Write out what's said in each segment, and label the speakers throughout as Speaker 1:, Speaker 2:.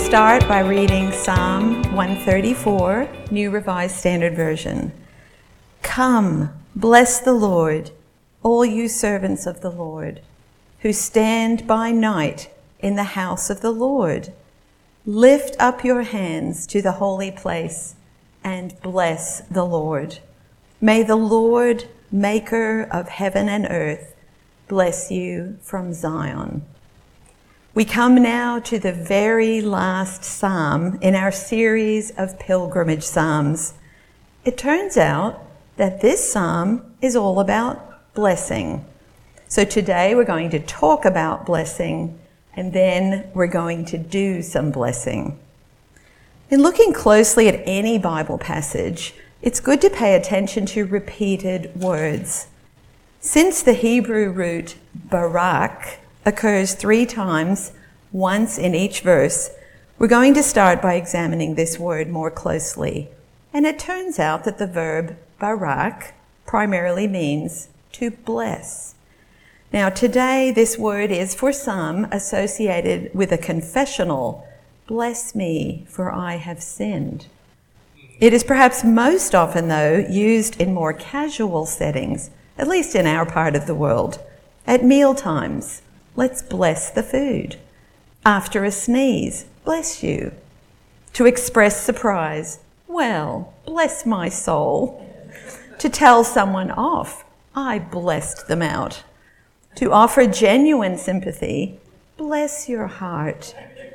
Speaker 1: start by reading Psalm 134, New Revised Standard Version. Come, bless the Lord, all you servants of the Lord, who stand by night in the house of the Lord. Lift up your hands to the holy place and bless the Lord. May the Lord, maker of heaven and earth, bless you from Zion. We come now to the very last psalm in our series of pilgrimage psalms. It turns out that this psalm is all about blessing. So today we're going to talk about blessing, and then we're going to do some blessing. In looking closely at any Bible passage, it's good to pay attention to repeated words. Since the Hebrew root barak occurs 3 times, once in each verse, we're going to start by examining this word more closely. And it turns out that the verb barak primarily means to bless. Now today, this word is for some associated with a confessional, bless me, for I have sinned. It is perhaps most often, though, used in more casual settings, at least in our part of the world. At meal times, let's bless the food. After a sneeze, bless you. To express surprise, well, bless my soul. To tell someone off, I blessed them out. To offer genuine sympathy, bless your heart.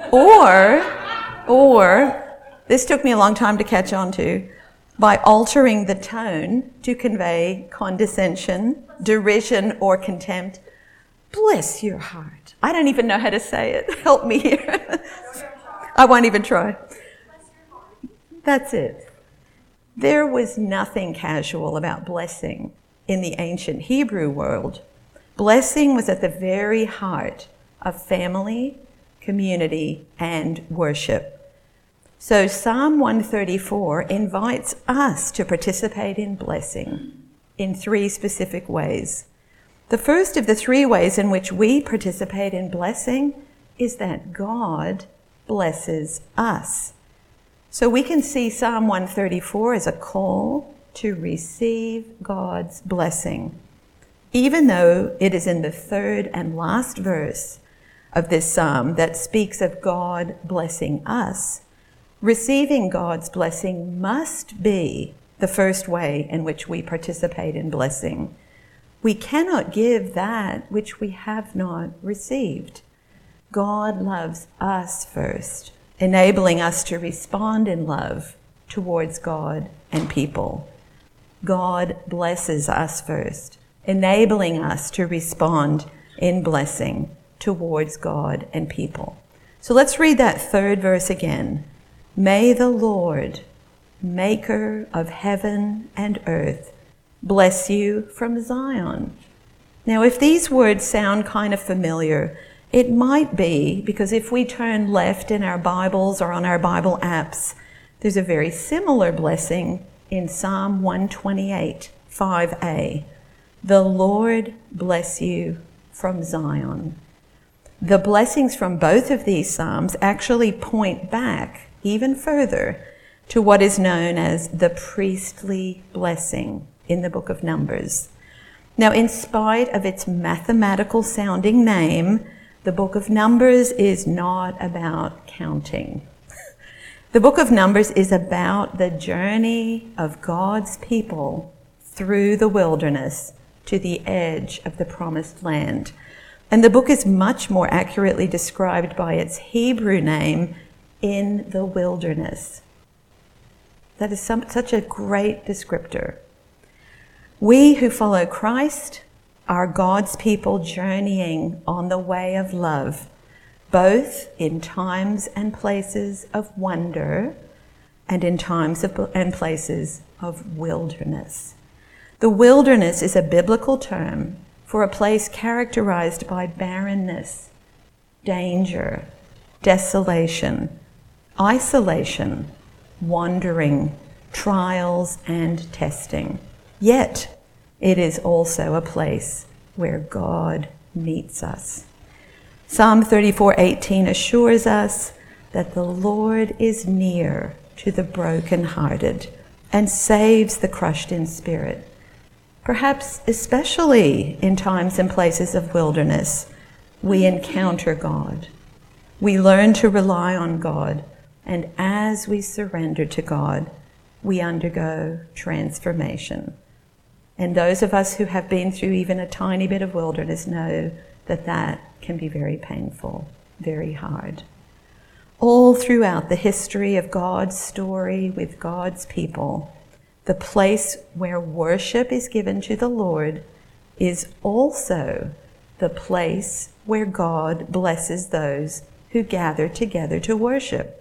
Speaker 1: Or, this took me a long time to catch on to, by altering the tone to convey condescension, derision, or contempt, bless your heart. I don't even know how to say it. Help me here. I won't even try. That's it. There was nothing casual about blessing in the ancient Hebrew world. Blessing was at the very heart of family, community, and worship. So Psalm 134 invites us to participate in blessing in 3 specific ways. The first of the 3 ways in which we participate in blessing is that God blesses us. So we can see Psalm 134 as a call to receive God's blessing. Even though it is in the 3rd and last verse of this psalm that speaks of God blessing us, receiving God's blessing must be the first way in which we participate in blessing. We cannot give that which we have not received. God loves us first, enabling us to respond in love towards God and people. God blesses us first, enabling us to respond in blessing towards God and people. So let's read that 3rd verse again. May the Lord, maker of heaven and earth, bless you from Zion. Now, if these words sound kind of familiar, it might be because if we turn left in our Bibles or on our Bible apps, there's a very similar blessing in Psalm 128, 5a. The Lord bless you from Zion. The blessings from both of these psalms actually point back even further to what is known as the priestly blessing in the book of Numbers. Now, in spite of its mathematical sounding name, the book of Numbers is not about counting. The book of Numbers is about the journey of God's people through the wilderness to the edge of the promised land. And the book is much more accurately described by its Hebrew name, in the wilderness. That is such a great descriptor. We who follow Christ are God's people journeying on the way of love, both in times and places of wonder and in times and places of wilderness. The wilderness is a biblical term for a place characterized by barrenness, danger, desolation, isolation, wandering, trials, and testing. Yet, it is also a place where God meets us. Psalm 34:18 assures us, that the Lord is near to the brokenhearted and saves the crushed in spirit. Perhaps especially in times and places of wilderness, we encounter God. We learn to rely on God, and as we surrender to God, we undergo transformation. And those of us who have been through even a tiny bit of wilderness know that that can be very painful, very hard. All throughout the history of God's story with God's people, the place where worship is given to the Lord is also the place where God blesses those who gather together to worship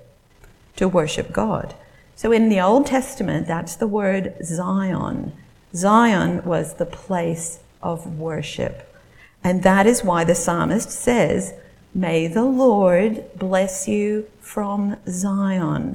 Speaker 1: God. So in the Old Testament, that's the word Zion. Zion was the place of worship. And that is why the psalmist says, "May the Lord bless you from Zion."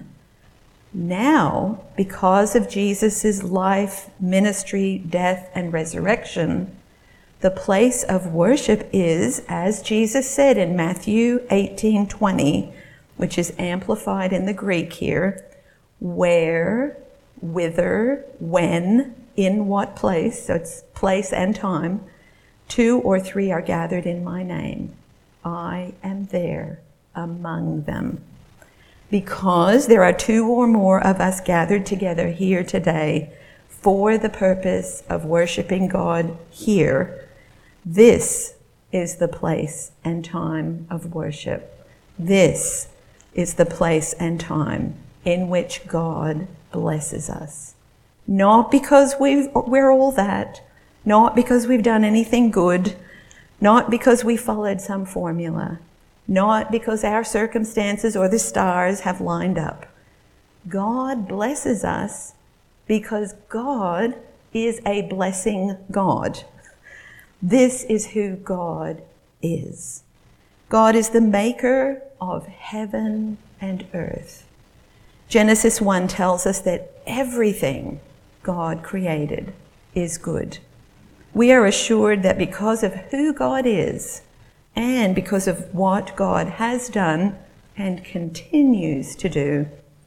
Speaker 1: Now, because of Jesus' life, ministry, death, and resurrection, the place of worship is, as Jesus said in Matthew 18:20, which is amplified in the Greek here, where, whither, when, in what place, so it's place and time, 2 or 3 are gathered in my name, I am there among them. Because there are 2 or more of us gathered together here today for the purpose of worshiping God here, this is the place and time of worship. This is the place and time in which God blesses us. Not because we're all that, not because we've done anything good, not because we followed some formula, not because our circumstances or the stars have lined up. God blesses us because God is a blessing God. This is who God is. God is the maker of heaven and earth. Genesis 1 tells us that everything God created is good. We are assured that because of who God is and because of what God has done and continues to do,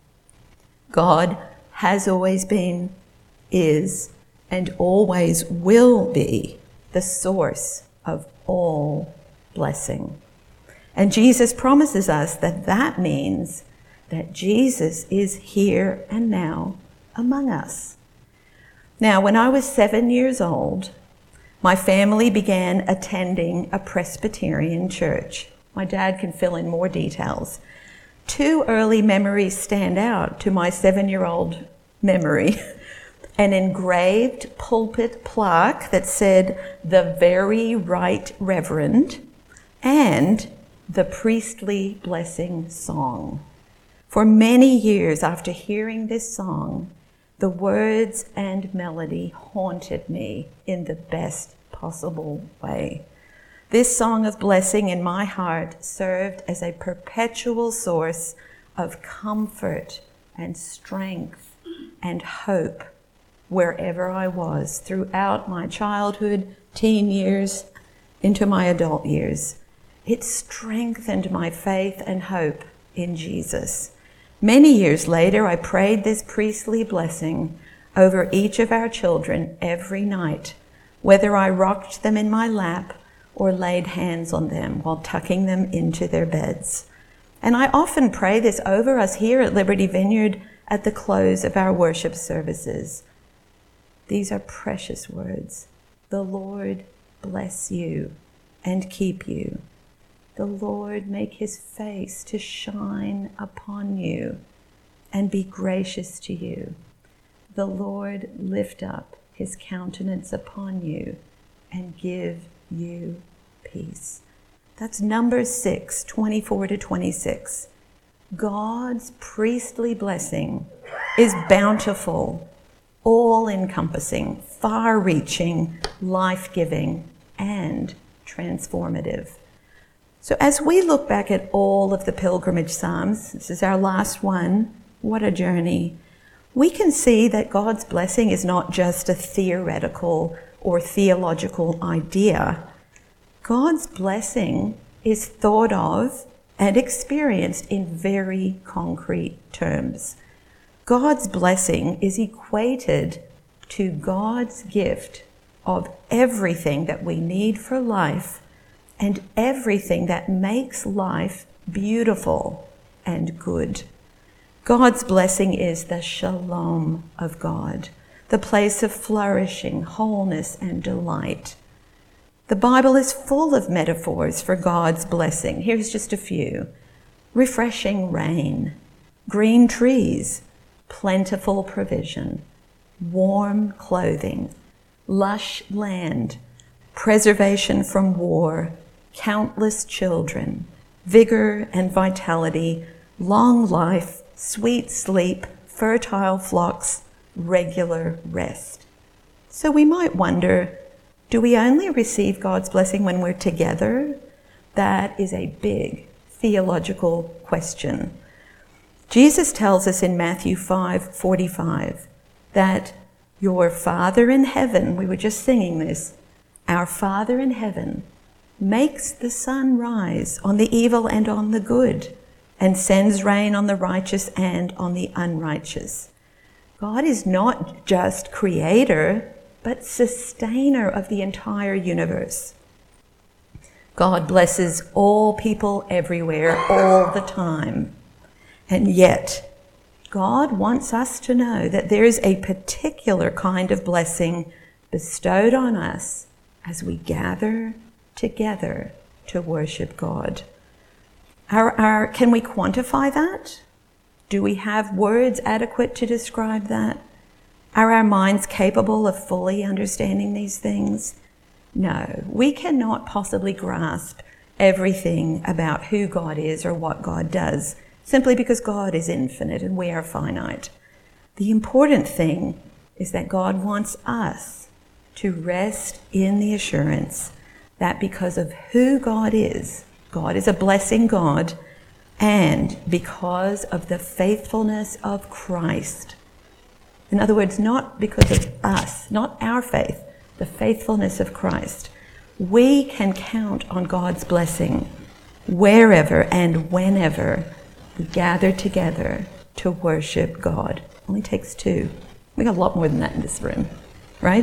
Speaker 1: God has always been, is, and always will be the source of all blessing. And Jesus promises us that that means that Jesus is here and now among us. Now, when I was 7 years old, my family began attending a Presbyterian church. My dad can fill in more details. 2 early memories stand out to my 7-year-old memory. An engraved pulpit plaque that said, "The Very Right Reverend," and the priestly blessing song. For many years after hearing this song, the words and melody haunted me in the best possible way. This song of blessing in my heart served as a perpetual source of comfort and strength and hope wherever I was throughout my childhood, teen years, into my adult years. It strengthened my faith and hope in Jesus. Many years later, I prayed this priestly blessing over each of our children every night, whether I rocked them in my lap or laid hands on them while tucking them into their beds. And I often pray this over us here at Liberty Vineyard at the close of our worship services. These are precious words. The Lord bless you and keep you. The Lord make his face to shine upon you and be gracious to you. The Lord lift up his countenance upon you and give you peace. That's Numbers 6, 24-26. God's priestly blessing is bountiful, all-encompassing, far-reaching, life-giving, and transformative. So as we look back at all of the pilgrimage psalms, this is our last one, what a journey, we can see that God's blessing is not just a theoretical or theological idea. God's blessing is thought of and experienced in very concrete terms. God's blessing is equated to God's gift of everything that we need for life and everything that makes life beautiful and good. God's blessing is the shalom of God, the place of flourishing, wholeness, and delight. The Bible is full of metaphors for God's blessing. Here's just a few. Refreshing rain, green trees, plentiful provision, warm clothing, lush land, preservation from war, countless children, vigor and vitality, long life, sweet sleep, fertile flocks, regular rest. So we might wonder, do we only receive God's blessing when we're together? That is a big theological question. Jesus tells us in Matthew 5:45 that your Father in heaven, we were just singing this, our Father in heaven makes the sun rise on the evil and on the good, and sends rain on the righteous and on the unrighteous. God is not just creator, but sustainer of the entire universe. God blesses all people everywhere, all the time. And yet, God wants us to know that there is a particular kind of blessing bestowed on us as we gather together to worship God. Can we quantify that? Do we have words adequate to describe that? Are our minds capable of fully understanding these things? No, we cannot possibly grasp everything about who God is or what God does, simply because God is infinite and we are finite. The important thing is that God wants us to rest in the assurance that because of who God is a blessing God, and because of the faithfulness of Christ. In other words, not because of us, not our faith, the faithfulness of Christ. We can count on God's blessing wherever and whenever we gather together to worship God. It only takes two. We got a lot more than that in this room, right?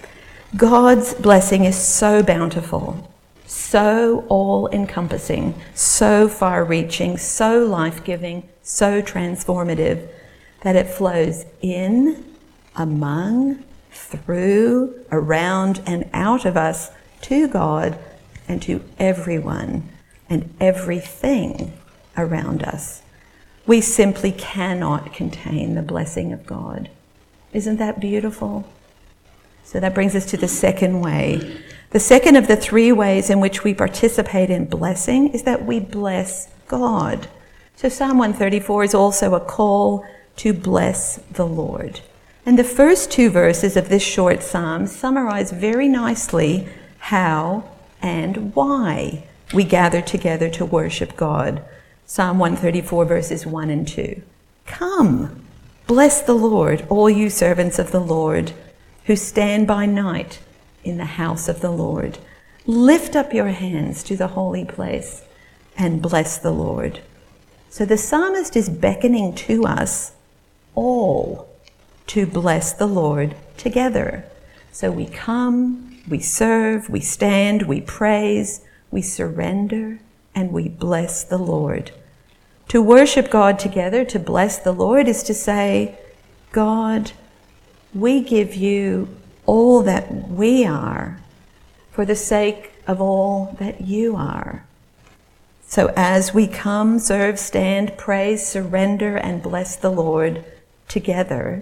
Speaker 1: God's blessing is so bountiful, so all-encompassing, so far-reaching, so life-giving, so transformative, that it flows in, among, through, around, and out of us to God and to everyone and everything around us. We simply cannot contain the blessing of God. Isn't that beautiful? So that brings us to the second way. The second of the three ways in which we participate in blessing is that we bless God. So Psalm 134 is also a call to bless the Lord. And the first two verses of this short psalm summarize very nicely how and why we gather together to worship God. Psalm 134 verses 1 and 2. Come, bless the Lord, all you servants of the Lord, who stand by night in the house of the Lord. Lift up your hands to the holy place and bless the Lord. So the psalmist is beckoning to us all to bless the Lord together. So we come, we serve, we stand, we praise, we surrender, and we bless the Lord. To worship God together, to bless the Lord, is to say, God, we give you all that we are for the sake of all that you are. So as we come, serve, stand, praise, surrender, and bless the Lord together,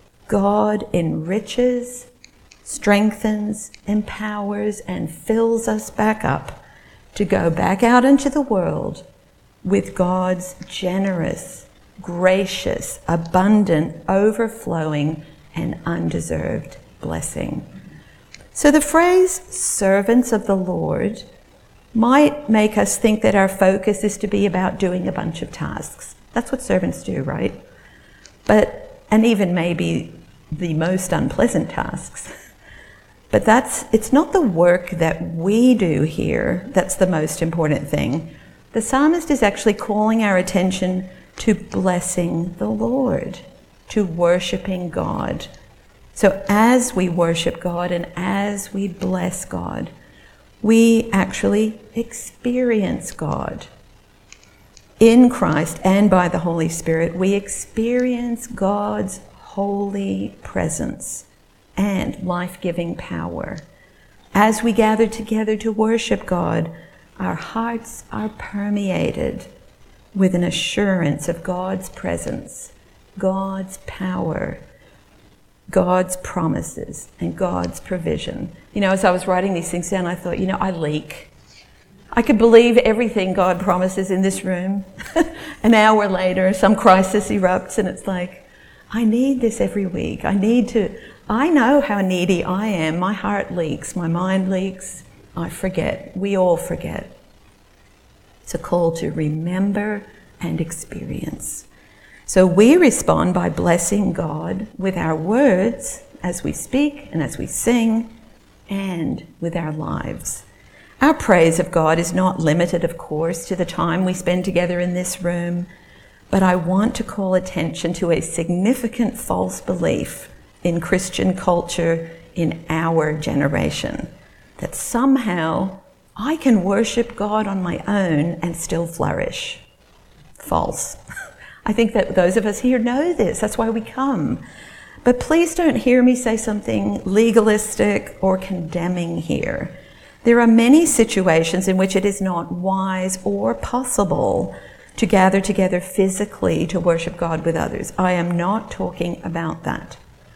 Speaker 1: God enriches, strengthens, empowers, and fills us back up to go back out into the world with God's generous, gracious, abundant, overflowing, and undeserved blessing. So the phrase servants of the Lord might make us think that our focus is to be about doing a bunch of tasks. That's what servants do, right? And even maybe the most unpleasant tasks. But it's not the work that we do here that's the most important thing. The psalmist is actually calling our attention to blessing the Lord, to worshiping God. So as we worship God and as we bless God, we actually experience God. In Christ and by the Holy Spirit, we experience God's holy presence and life-giving power. As we gather together to worship God, our hearts are permeated with an assurance of God's presence, God's power, God's promises, and God's provision. You know, as I was writing these things down, I thought, I leak. I could believe everything God promises in this room. An hour later, some crisis erupts, and it's like, I need this every week. I know how needy I am. My heart leaks, my mind leaks. I forget. We all forget. It's a call to remember and experience. So we respond by blessing God with our words as we speak and as we sing, and with our lives. Our praise of God is not limited, of course, to the time we spend together in this room, but I want to call attention to a significant false belief in Christian culture in our generation, that somehow I can worship God on my own and still flourish. False. I think that those of us here know this. That's why we come. But please don't hear me say something legalistic or condemning here. There are many situations in which it is not wise or possible to gather together physically to worship God with others. I am not talking about that.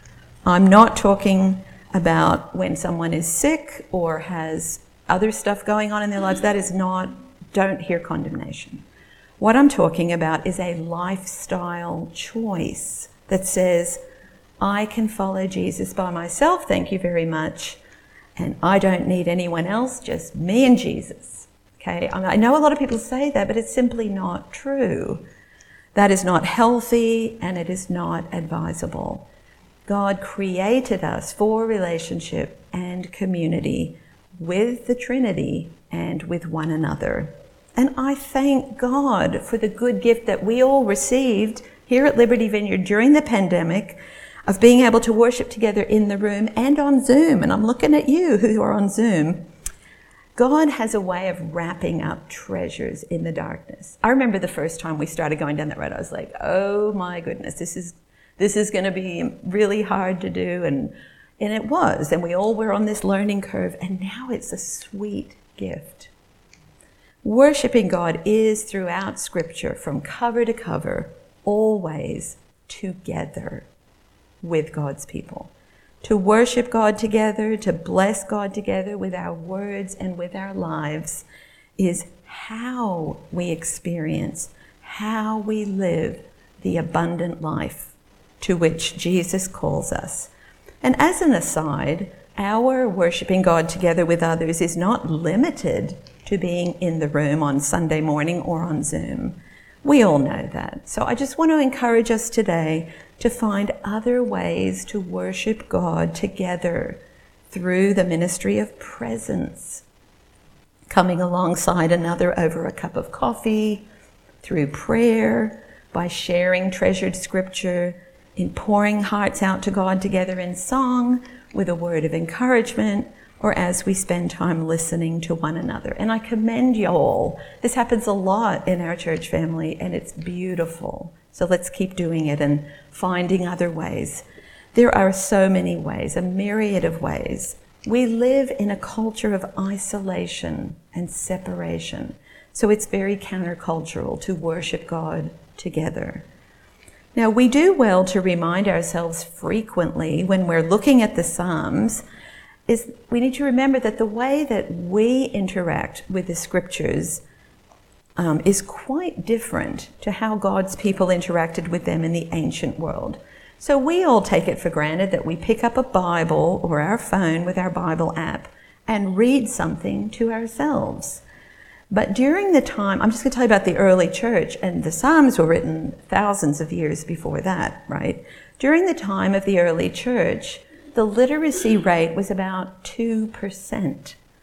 Speaker 1: I'm not talking about when someone is sick or has other stuff going on in their lives. That is not, don't hear condemnation. What I'm talking about is a lifestyle choice that says, I can follow Jesus by myself, thank you very much, and I don't need anyone else, just me and Jesus. Okay, I know a lot of people say that, but it's simply not true. That is not healthy, and it is not advisable. God created us for relationship and community with the Trinity and with one another. And I thank God for the good gift that we all received here at Liberty Vineyard during the pandemic of being able to worship together in the room and on Zoom. And I'm looking at you who are on Zoom. God has a way of wrapping up treasures in the darkness. I remember the first time we started going down that road, I was like, oh my goodness, this is going to be really hard to do. And it was. And we all were on this learning curve. And now it's a sweet gift. Worshipping God is throughout Scripture, from cover to cover, always together with God's people. To worship God together, to bless God together with our words and with our lives is how we experience, how we live the abundant life to which Jesus calls us. And as an aside, our worshiping God together with others is not limited to being in the room on Sunday morning or on Zoom. We all know that. So I just want to encourage us today to find other ways to worship God together through the ministry of presence, coming alongside another over a cup of coffee, through prayer, by sharing treasured scripture, in pouring hearts out to God together in song, with a word of encouragement, or as we spend time listening to one another. And I commend you all. This happens a lot in our church family, and it's beautiful. So let's keep doing it and finding other ways. There are so many ways, a myriad of ways. We live in a culture of isolation and separation. So it's very countercultural to worship God together. Now, we do well to remind ourselves frequently when we're looking at the Psalms is we need to remember that the way that we interact with the scriptures is quite different to how God's people interacted with them in the ancient world. So we all take it for granted that we pick up a Bible or our phone with our Bible app and read something to ourselves. But during the time, I'm just going to tell you about the early church, and the Psalms were written thousands of years before that, right? During the time of the early church, the literacy rate was about 2%.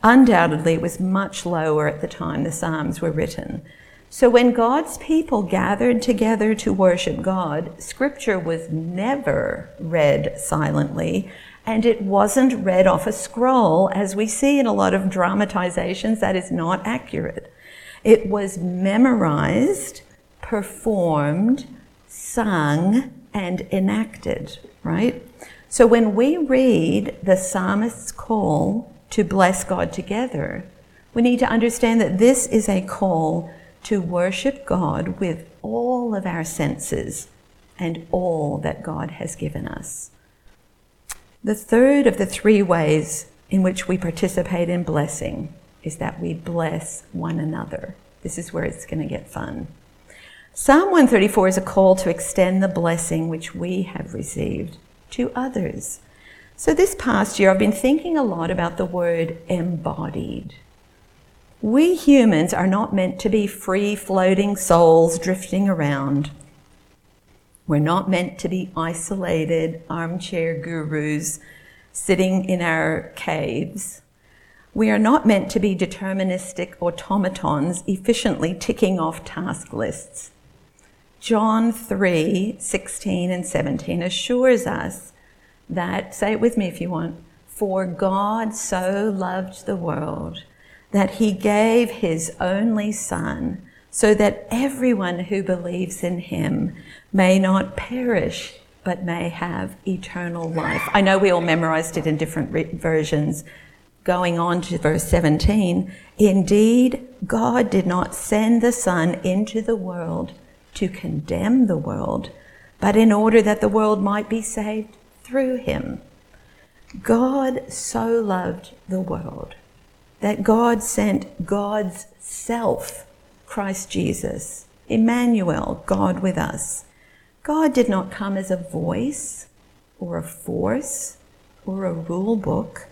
Speaker 1: Undoubtedly, it was much lower at the time the Psalms were written. So when God's people gathered together to worship God, Scripture was never read silently, and it wasn't read off a scroll, as we see in a lot of dramatizations. That is not accurate. It was memorized, performed, sung, and enacted, right? So when we read the psalmist's call to bless God together, we need to understand that this is a call to worship God with all of our senses and all that God has given us. The third of the three ways in which we participate in blessing is that we bless one another. This is where it's going to get fun. Psalm 134 is a call to extend the blessing which we have received to others. So this past year, I've been thinking a lot about the word embodied. We humans are not meant to be free-floating souls drifting around. We're not meant to be isolated armchair gurus sitting in our caves. We are not meant to be deterministic automatons efficiently ticking off task lists. John 3:16 and 17 assures us that, say it with me if you want, for God so loved the world that he gave his only Son, so that everyone who believes in him may not perish, but may have eternal life. I know we all memorized it in different versions. Going on to verse 17, indeed, God did not send the Son into the world to condemn the world, but in order that the world might be saved through him. God so loved the world that God sent God's self, Christ Jesus, Emmanuel, God with us. God did not come as a voice or a force or a rule book.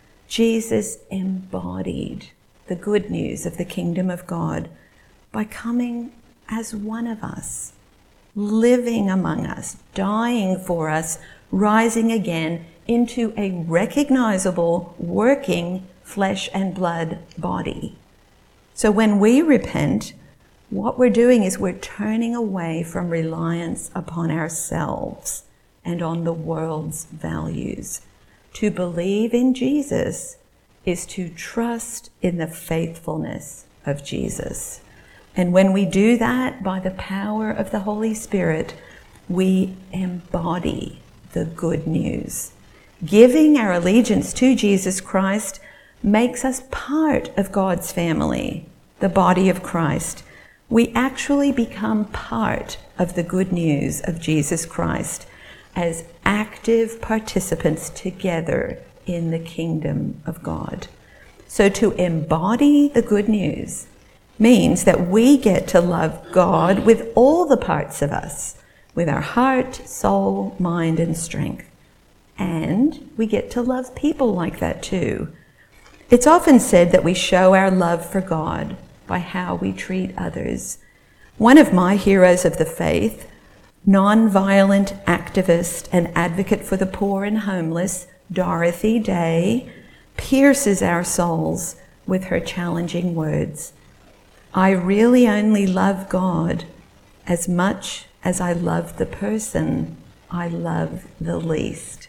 Speaker 1: Jesus embodied the good news of the kingdom of God by coming as one of us, living among us, dying for us, rising again into a recognizable, working flesh and blood body. So when we repent, what we're doing is we're turning away from reliance upon ourselves and on the world's values. To believe in Jesus is to trust in the faithfulness of Jesus. And when we do that by the power of the Holy Spirit, we embody the good news. Giving our allegiance to Jesus Christ makes us part of God's family, the body of Christ. We actually become part of the good news of Jesus Christ as active participants together in the kingdom of God. So to embody the good news means that we get to love God with all the parts of us, with our heart, soul, mind, and strength. And we get to love people like that too. It's often said that we show our love for God by how we treat others. One of my heroes of the faith, non-violent activist and advocate for the poor and homeless, Dorothy Day, pierces our souls with her challenging words. I really only love God as much as I love the person I love the least.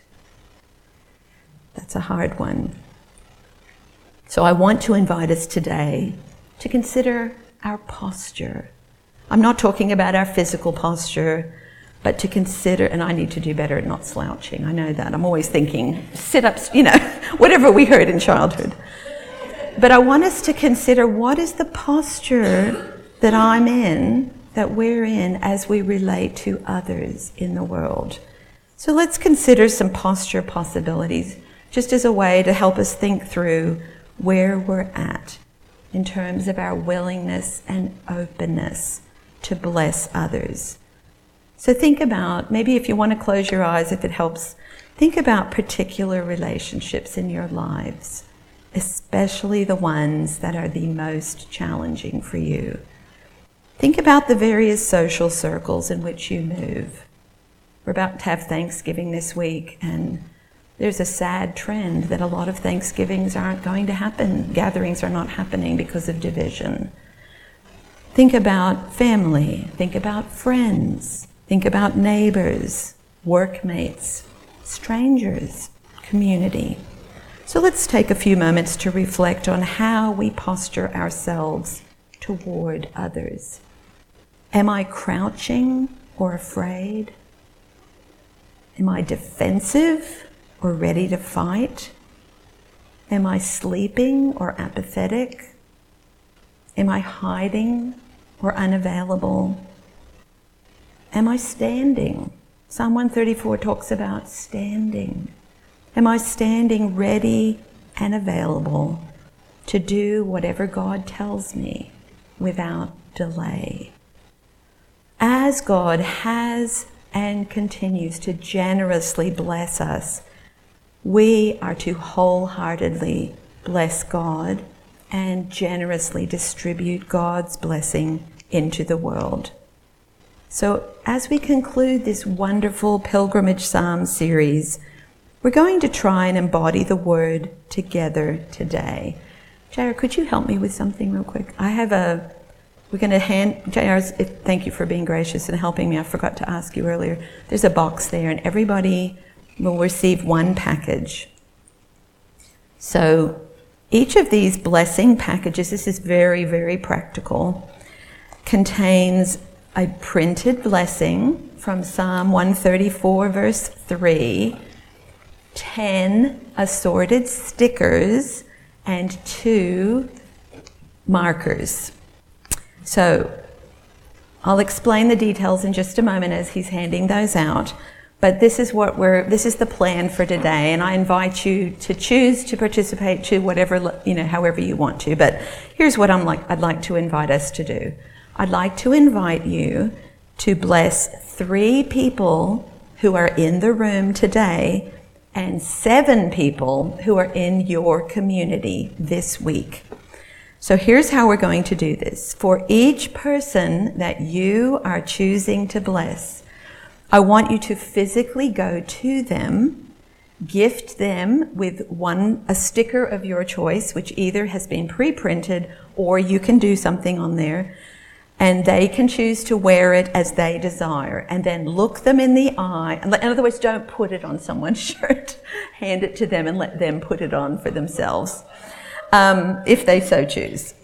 Speaker 1: That's a hard one. So I want to invite us today to consider our posture. I'm not talking about our physical posture, but to consider, and I need to do better at not slouching. I know that. I'm always thinking sit-ups, whatever we heard in childhood. But I want us to consider, what is the posture that I'm in, that we're in as we relate to others in the world. So let's consider some posture possibilities, just as a way to help us think through where we're at in terms of our willingness and openness to bless others. So think about, maybe if you want to close your eyes, if it helps, think about particular relationships in your lives, especially the ones that are the most challenging for you. Think about the various social circles in which you move. We're about to have Thanksgiving this week, and there's a sad trend that a lot of Thanksgivings aren't going to happen. Gatherings are not happening because of division. Think about family. Think about friends. Think about neighbors, workmates, strangers, community. So let's take a few moments to reflect on how we posture ourselves toward others. Am I crouching or afraid? Am I defensive or ready to fight? Am I sleeping or apathetic? Am I hiding or unavailable? Am I standing? Psalm 134 talks about standing. Am I standing ready and available to do whatever God tells me without delay? As God has and continues to generously bless us, we are to wholeheartedly bless God and generously distribute God's blessing into the world. So as we conclude this wonderful Pilgrimage Psalm series, we're going to try and embody the word together today. JR, could you help me with something real quick? We're going to thank you for being gracious and helping me. I forgot to ask you earlier. There's a box there and everybody will receive one package. So each of these blessing packages, this is very, very practical, contains a printed blessing from Psalm 134 verse 3, 10 assorted stickers, and 2 markers. So I'll explain the details in just a moment as he's handing those out. But this is the plan for today, and I invite you to choose to participate to whatever, however you want to. But here's what I'd like to invite us to do. I'd like to invite you to bless 3 people who are in the room today and 7 people who are in your community this week. So here's how we're going to do this. For each person that you are choosing to bless, I want you to physically go to them, gift them with a sticker of your choice, which either has been pre-printed or you can do something on there, and they can choose to wear it as they desire, and then look them in the eye. In other words, don't put it on someone's shirt. Hand it to them and let them put it on for themselves, if they so choose.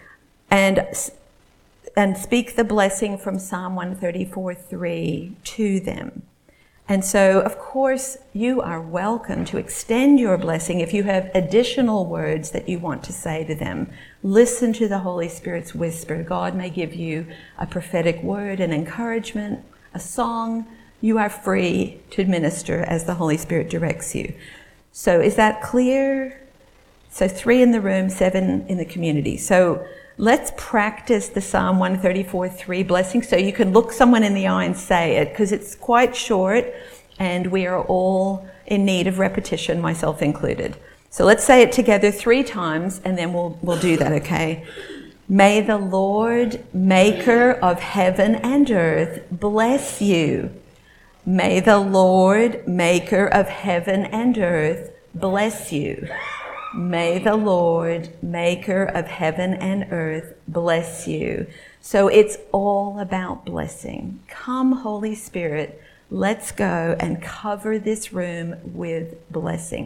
Speaker 1: And speak the blessing from Psalm 134:3 to them. And so, of course, you are welcome to extend your blessing if you have additional words that you want to say to them. Listen to the Holy Spirit's whisper. God may give you a prophetic word, an encouragement, a song. You are free to minister as the Holy Spirit directs you. So is that clear? So 3 in the room, 7 in the community. So let's practice the Psalm 134:3 blessing so you can look someone in the eye and say it, because it's quite short and we are all in need of repetition, myself included. So let's say it together 3 times and then we'll do that, okay? May the Lord, maker of heaven and earth, bless you. May the Lord, maker of heaven and earth, bless you. May the Lord, maker of heaven and earth, bless you. So it's all about blessing. Come, Holy Spirit, let's go and cover this room with blessing.